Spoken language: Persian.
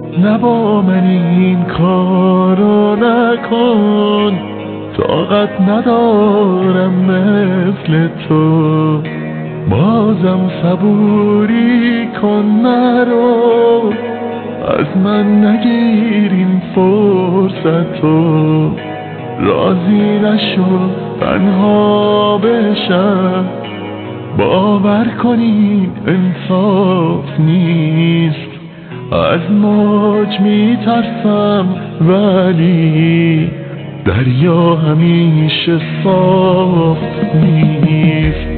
نه با من این کارو نکن، طاقت ندارم مثل تو. بازم صبوری کن نرو، از من نگیر این فرصتو. راضی نشو تنها بشم، باور کنین انصاف نیست. از موج میترسم ولی دریا همیشه صاف نیست.